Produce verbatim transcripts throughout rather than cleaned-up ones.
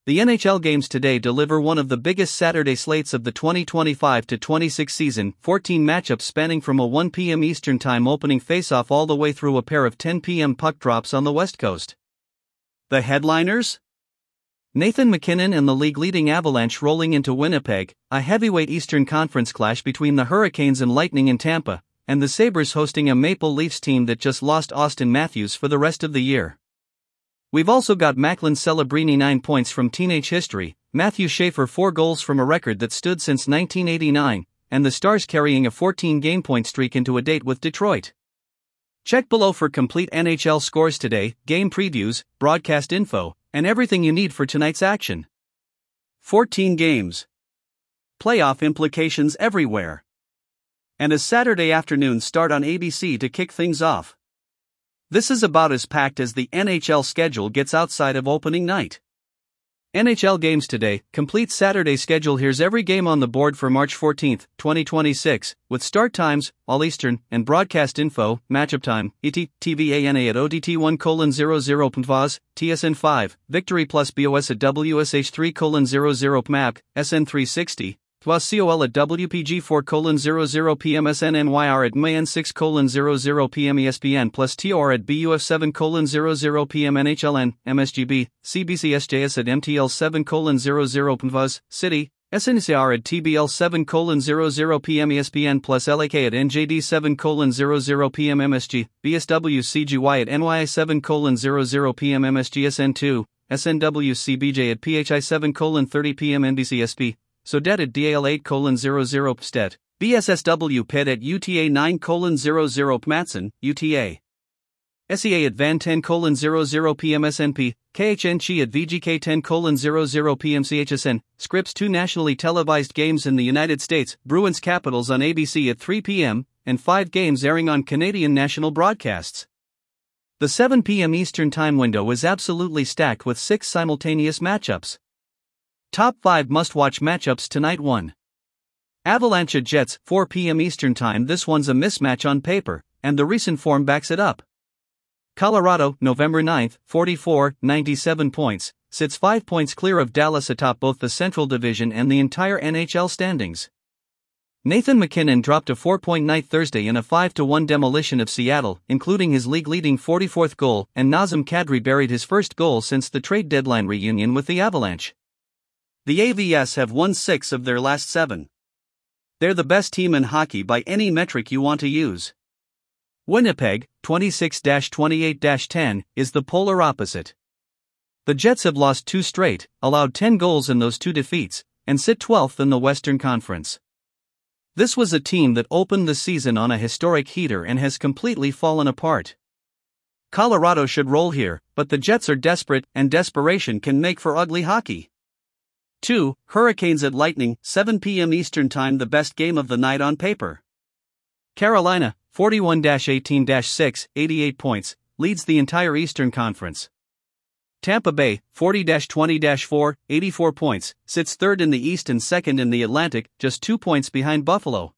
The N H L games today deliver one of the biggest Saturday slates of the twenty twenty-five to twenty-six season, fourteen matchups spanning from a one p.m. Eastern Time opening faceoff all the way through a pair of ten p.m. puck drops on the West Coast. The headliners? Nathan MacKinnon and the league-leading Avalanche rolling into Winnipeg, a heavyweight Eastern Conference clash between the Hurricanes and Lightning in Tampa, and the Sabres hosting a Maple Leafs team that just lost Austin Matthews for the rest of the year. We've also got Macklin Celebrini nine points from teenage history, Matthew Schaefer four goals from a record that stood since nineteen eighty-nine, and the Stars carrying a fourteen-game point streak into a date with Detroit. Check below for complete N H L scores today, game previews, broadcast info, and everything you need for tonight's action. fourteen games. Playoff implications everywhere. And a Saturday afternoon start on A B C to kick things off. This is about as packed as the N H L schedule gets outside of opening night. N H L games today, complete Saturday schedule. Here's every game on the board for March fourteenth, twenty twenty-six, with start times, all Eastern, and broadcast info, matchup time, E T, T V A N A at O D T one colon zero zero P M V A S, T S N five, Victory plus B O S at W S H three colon zero zero P M A P, S N three sixty, P M A S C O L at W P G four colon zero zero P M S N N Y R at M A N six colon zero zero P M E S P N plus T O R at B U F seven colon zero zero P M N H L N, M S G B, C B C S J S at M T L seven colon zero zero P M V A S, City, S N C R at T B L seven colon zero zero P M E S P N plus L A K at N J D seven colon zero zero P M M S G, B S W C G Y at N Y I seven colon zero zero P M M S G S N two, S N W C B J at P H I seven colon thirty P M N B C S P, Sodet at D L eight colon zero zero P S T E T, B S S W P E D at U T A nine colon zero zero P Matson, U T A. S E A at Van ten colon zero zero P M S N P, K H N Chi at V G K ten colon zero zero P M C H S N, Scripps two nationally televised games in the United States, Bruins Capitals on A B C at three p.m., and five games airing on Canadian national broadcasts. The seven p.m. Eastern Time window is absolutely stacked with six simultaneous matchups. Top five must-watch matchups tonight. one. Avalanche at Jets, four p.m. Eastern Time. This one's a mismatch on paper, and the recent form backs it up. Colorado, November ninth, forty-four, ninety-seven points, sits five points clear of Dallas atop both the Central Division and the entire N H L standings. Nathan MacKinnon dropped a four-point night Thursday in a five to one demolition of Seattle, including his league-leading forty-fourth goal, and Nazem Kadri buried his first goal since the trade deadline reunion with the Avalanche. The A V S have won six of their last seven. They're the best team in hockey by any metric you want to use. Winnipeg, twenty-six to twenty-eight to ten, is the polar opposite. The Jets have lost two straight, allowed ten goals in those two defeats, and sit twelfth in the Western Conference. This was a team that opened the season on a historic heater and has completely fallen apart. Colorado should roll here, but the Jets are desperate, and desperation can make for ugly hockey. two. Hurricanes at Lightning, seven p.m. Eastern Time. The best game of the night on paper. Carolina, forty-one to eighteen to six, eighty-eight points, leads the entire Eastern Conference. Tampa Bay, forty to twenty to four, eighty-four points, sits third in the East and second in the Atlantic, just two points behind Buffalo.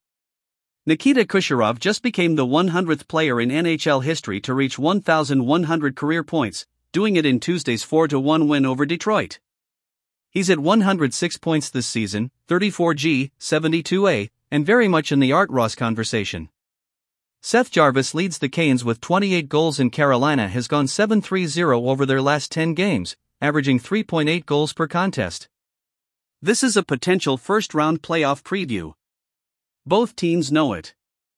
Nikita Kucherov just became the one hundredth player in N H L history to reach one thousand one hundred career points, doing it in Tuesday's four to one win over Detroit. He's at one hundred six points this season, thirty-four G, seventy-two A, and very much in the Art Ross conversation. Seth Jarvis leads the Canes with twenty-eight goals, and Carolina has gone seven three zero over their last ten games, averaging three point eight goals per contest. This is a potential first-round playoff preview. Both teams know it.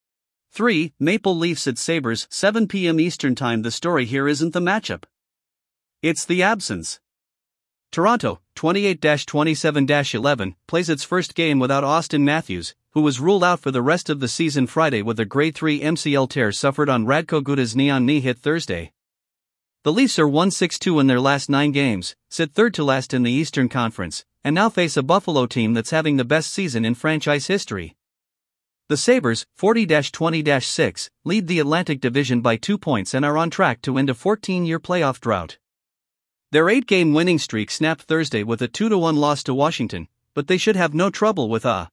three. Maple Leafs at Sabres, seven p.m. Eastern Time. The story here isn't the matchup. It's the absence. Toronto, twenty-eight to twenty-seven to eleven, plays its first game without Austin Matthews, who was ruled out for the rest of the season Friday with a grade three M C L tear suffered on Radko Guda's knee-on-knee hit Thursday. The Leafs are one six two in their last nine games, sit third to last in the Eastern Conference, and now face a Buffalo team that's having the best season in franchise history. The Sabres, forty to twenty to six, lead the Atlantic Division by two points and are on track to end a fourteen-year playoff drought. Their eight-game winning streak snapped Thursday with a two to one loss to Washington, but they should have no trouble with a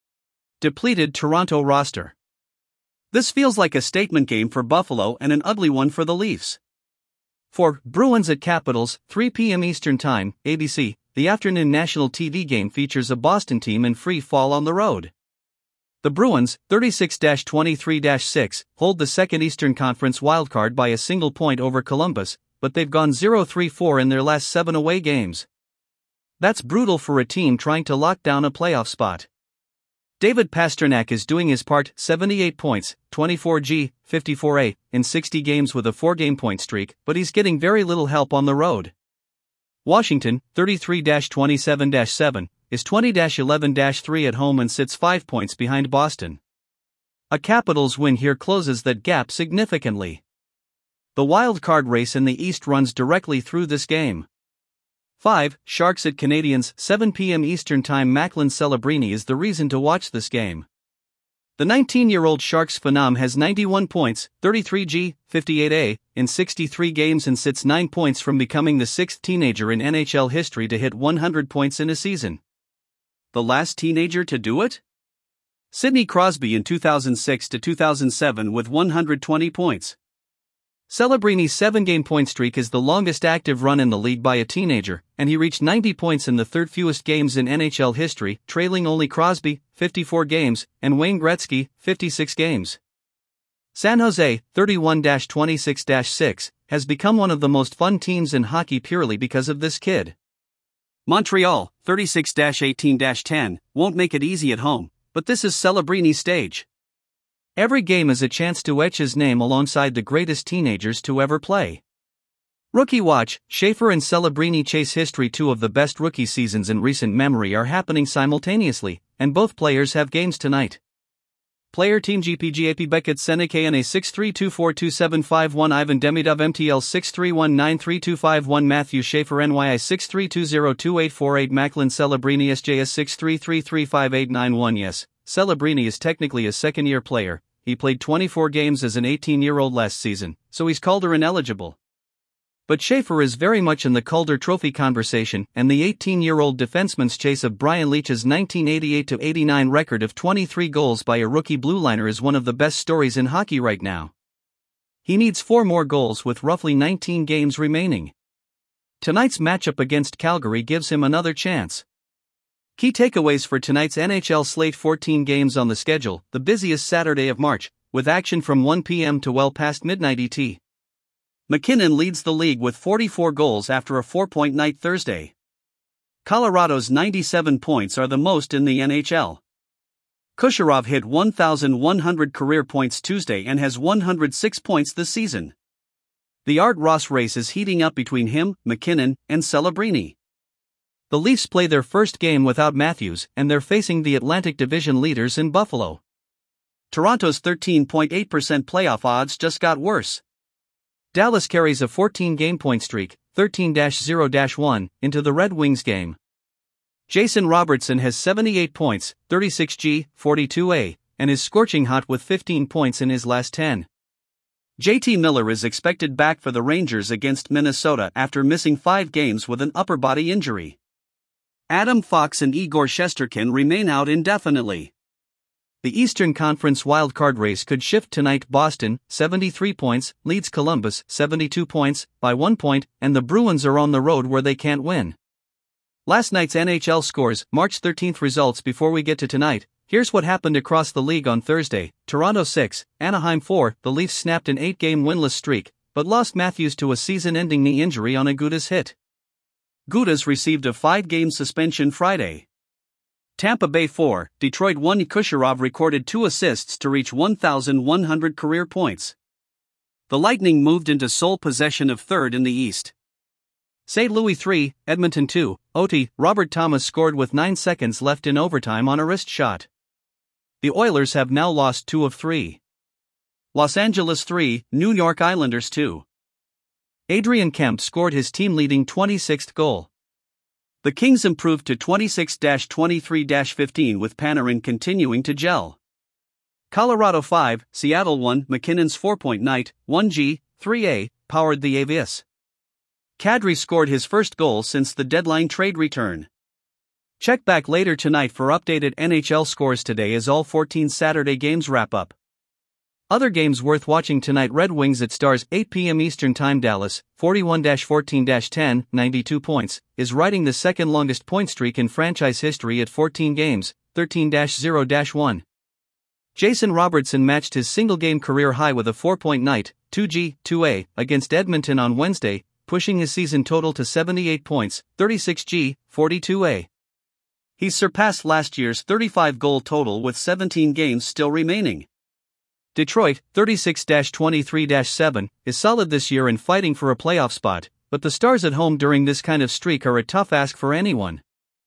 depleted Toronto roster. This feels like a statement game for Buffalo and an ugly one for the Leafs. four. Bruins at Capitals, three p.m. Eastern Time, A B C. the afternoon national T V game features a Boston team in free fall on the road. The Bruins, thirty-six twenty-three six, hold the second Eastern Conference wildcard by a single point over Columbus, but they've gone zero three four in their last seven away games. That's brutal for a team trying to lock down a playoff spot. David Pastrnak is doing his part, seventy-eight points, twenty-four G, fifty-four A, in sixty games with a four-game point streak, but he's getting very little help on the road. Washington, thirty-three twenty-seven seven, is twenty eleven three at home and sits five points behind Boston. A Capitals win here closes that gap significantly. The wild card race in the East runs directly through this game. five. Sharks at Canadiens, seven p.m. Eastern Time. Macklin Celebrini is the reason to watch this game. The nineteen-year-old Sharks phenom has ninety-one points, thirty-three G, fifty-eight A, in sixty-three games and sits nine points from becoming the sixth teenager in N H L history to hit one hundred points in a season. The last teenager to do it? Sidney Crosby in two thousand six to two thousand seven with one hundred twenty points. Celebrini's seven-game point streak is the longest active run in the league by a teenager, and he reached ninety points in the third fewest games in N H L history, trailing only Crosby, fifty-four games, and Wayne Gretzky, fifty-six games. San Jose, thirty-one twenty-six six, has become one of the most fun teams in hockey purely because of this kid. Montreal, thirty-six eighteen ten, won't make it easy at home, but this is Celebrini's stage. Every game is a chance to etch his name alongside the greatest teenagers to ever play. Rookie Watch, Schaefer and Celebrini chase history. Two of the best rookie seasons in recent memory are happening simultaneously, and both players have games tonight. Player Team G P G A P Beckett Seneca N A six three two four two seven five one Ivan Demidov M T L six three one nine three two five one Matthew Schaefer N Y I six three two zero two eight four eight Macklin Celebrini S J S six three three three five eight nine one. Yes, Celebrini is technically a second-year player. He played twenty-four games as an eighteen-year-old last season, so he's Calder ineligible. But Schaefer is very much in the Calder Trophy conversation, and the eighteen-year-old defenseman's chase of Brian Leetch's nineteen eighty-eight to eighty-nine record of twenty-three goals by a rookie blue liner is one of the best stories in hockey right now. He needs four more goals with roughly nineteen games remaining. Tonight's matchup against Calgary gives him another chance. Key takeaways for tonight's N H L slate: fourteen games on the schedule, the busiest Saturday of March, with action from one p.m. to well past midnight E T. McKinnon leads the league with forty-four goals after a four-point night Thursday. Colorado's ninety-seven points are the most in the N H L. Kucherov hit one thousand one hundred career points Tuesday and has one hundred six points this season. The Art Ross race is heating up between him, McKinnon, and Celebrini. The Leafs play their first game without Matthews, and they're facing the Atlantic Division leaders in Buffalo. Toronto's thirteen point eight percent playoff odds just got worse. Dallas carries a fourteen-game point streak, thirteen to zero to one, into the Red Wings game. Jason Robertson has seventy-eight points, thirty-six G, forty-two A, and is scorching hot with fifteen points in his last ten. J T Miller is expected back for the Rangers against Minnesota after missing five games with an upper body injury. Adam Fox and Igor Shesterkin remain out indefinitely. The Eastern Conference wildcard race could shift tonight. Boston, seventy-three points, leads Columbus, seventy-two points, by one point, and the Bruins are on the road where they can't win. Last night's N H L scores, March thirteenth results. Before we get to tonight, here's what happened across the league on Thursday. Toronto six, Anaheim four, the Leafs snapped an eight-game winless streak, but lost Matthews to a season-ending knee injury on a Gudas hit. Gudas received a five-game suspension Friday. Tampa Bay four, Detroit one. Kucherov recorded two assists to reach one thousand one hundred career points. The Lightning moved into sole possession of third in the East. Saint Louis three, Edmonton two, O T. Robert Thomas scored with nine seconds left in overtime on a wrist shot. The Oilers have now lost two of three. Los Angeles three, New York Islanders two. Adrian Kemp scored his team-leading twenty-sixth goal. The Kings improved to twenty-six to twenty-three to fifteen with Panarin continuing to gel. Colorado five, Seattle one. McKinnon's four-point night, one G, three A, powered the Avis. Kadri scored his first goal since the deadline trade return. Check back later tonight for updated N H L scores today as all fourteen Saturday games wrap up. Other games worth watching tonight: Red Wings at Stars, eight p.m. Eastern Time. Dallas, forty-one fourteen ten, ninety-two points, is riding the second longest point streak in franchise history at fourteen games, thirteen oh one. Jason Robertson matched his single-game career high with a four-point night, two G, two A, against Edmonton on Wednesday, pushing his season total to seventy-eight points, thirty-six G, forty-two A. He's surpassed last year's thirty-five goal total with seventeen games still remaining. Detroit, thirty-six twenty-three seven, is solid this year and fighting for a playoff spot, but the Stars at home during this kind of streak are a tough ask for anyone.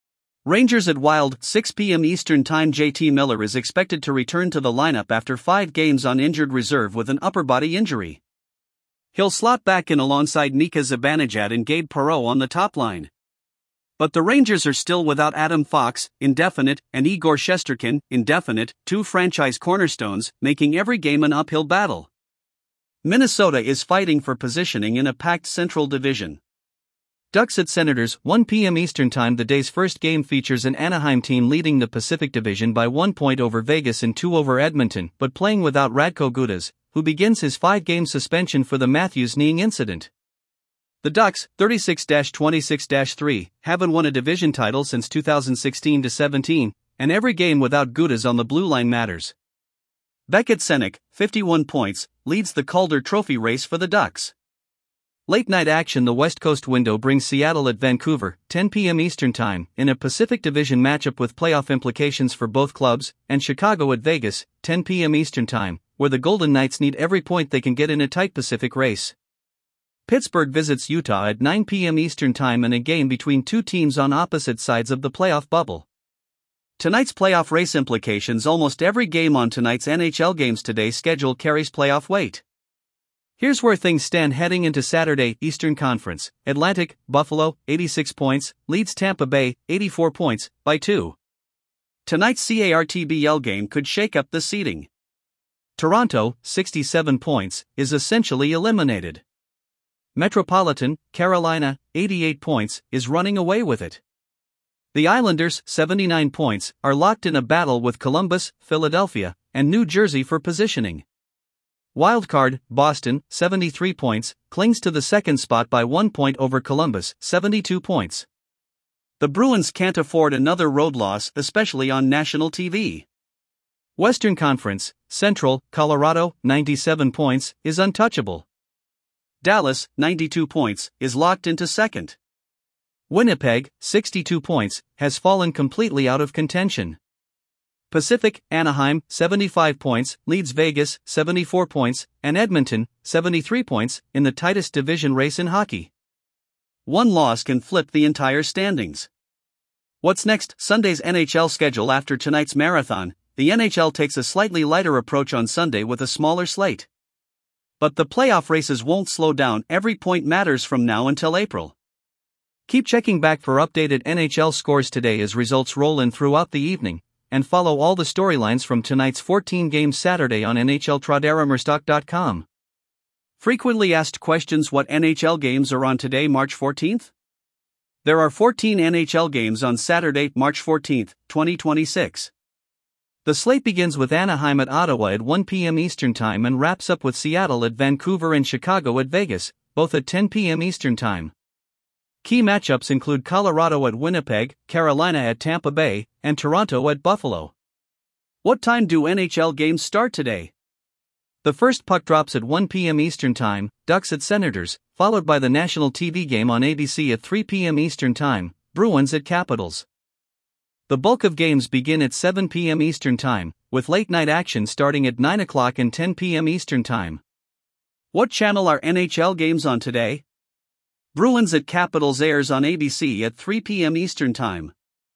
Rangers at Wild, six p.m. Eastern Time. J T Miller is expected to return to the lineup after five games on injured reserve with an upper body injury. He'll slot back in alongside Mika Zibanejad and Gabe Perreault on the top line. But the Rangers are still without Adam Fox, indefinite, and Igor Shesterkin, indefinite, two franchise cornerstones, making every game an uphill battle. Minnesota is fighting for positioning in a packed Central Division. Ducks at Senators, one p.m. Eastern Time. The day's first game features an Anaheim team leading the Pacific Division by one point over Vegas and two over Edmonton, but playing without Radko Gudas, who begins his five-game suspension for the Matthews kneeing incident. The Ducks, thirty-six twenty-six three, haven't won a division title since two thousand sixteen to seventeen, and every game without Gudas on the blue line matters. Beckett Senek, fifty-one points, leads the Calder Trophy race for the Ducks. Late night action: the West Coast window brings Seattle at Vancouver, ten p.m. Eastern Time, in a Pacific Division matchup with playoff implications for both clubs, and Chicago at Vegas, ten p.m. Eastern Time, where the Golden Knights need every point they can get in a tight Pacific race. Pittsburgh visits Utah at nine p.m. Eastern Time in a game between two teams on opposite sides of the playoff bubble. Tonight's playoff race implications: almost every game on tonight's N H L Games Today schedule carries playoff weight. Here's where things stand heading into Saturday. Eastern Conference: Atlantic, Buffalo, eighty-six points, leads Tampa Bay, eighty-four points, by two. Tonight's C A R T B L game could shake up the seeding. Toronto, sixty-seven points, is essentially eliminated. Metropolitan, Carolina, eighty-eight points, is running away with it. The Islanders, seventy-nine points, are locked in a battle with Columbus, Philadelphia, and New Jersey for positioning. Wildcard, Boston, seventy-three points, clings to the second spot by one point over Columbus, seventy-two points. The Bruins can't afford another road loss, especially on national T V. Western Conference, Central, Colorado, ninety-seven points, is untouchable. Dallas, ninety-two points, is locked into second. Winnipeg, sixty-two points, has fallen completely out of contention. Pacific, Anaheim, seventy-five points, leads Vegas, seventy-four points, and Edmonton, seventy-three points, in the tightest division race in hockey. One loss can flip the entire standings. What's next? Sunday's N H L schedule. After tonight's marathon, the N H L takes a slightly lighter approach on Sunday with a smaller slate. But the playoff races won't slow down. Every point matters from now until April. Keep checking back for updated N H L scores today as results roll in throughout the evening, and follow all the storylines from tonight's fourteen-game Saturday on N H L Traderammerstock dot com. Frequently asked questions: what N H L games are on today, March fourteenth? There are fourteen N H L games on Saturday, March fourteenth, twenty twenty-six. The slate begins with Anaheim at Ottawa at one p.m. Eastern Time and wraps up with Seattle at Vancouver and Chicago at Vegas, both at ten p.m. Eastern Time. Key matchups include Colorado at Winnipeg, Carolina at Tampa Bay, and Toronto at Buffalo. What time do N H L games start today? The first puck drops at one p.m. Eastern Time, Ducks at Senators, followed by the national T V game on A B C at three p.m. Eastern Time, Bruins at Capitals. The bulk of games begin at seven p.m. Eastern Time, with late-night action starting at nine o'clock and ten p.m. Eastern Time. What channel are N H L games on today? Bruins at Capitals airs on A B C at three p.m. Eastern Time.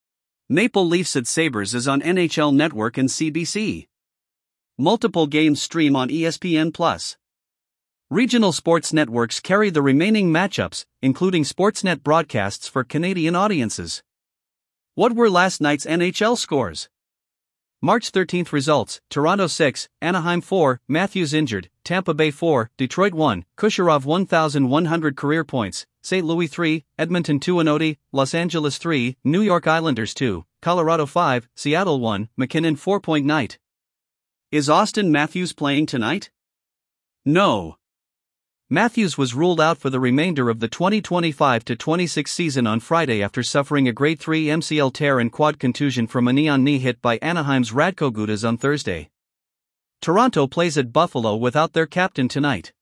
Maple Leafs at Sabres is on N H L Network and C B C. Multiple games stream on E S P N plus. Regional sports networks carry the remaining matchups, including Sportsnet broadcasts for Canadian audiences. What were last night's N H L scores? March thirteenth results: Toronto six, Anaheim four, Matthews injured, Tampa Bay four, Detroit one, Kucherov one thousand one hundred career points, Saint Louis three, Edmonton two and Odi, Los Angeles three, New York Islanders two, Colorado five, Seattle one, McKinnon four-point night. Is Auston Matthews playing tonight? No. Matthews was ruled out for the remainder of the twenty twenty-five to twenty-six season on Friday after suffering a grade three M C L tear and quad contusion from a knee-on-knee hit by Anaheim's Radko Gudas on Thursday. Toronto plays at Buffalo without their captain tonight.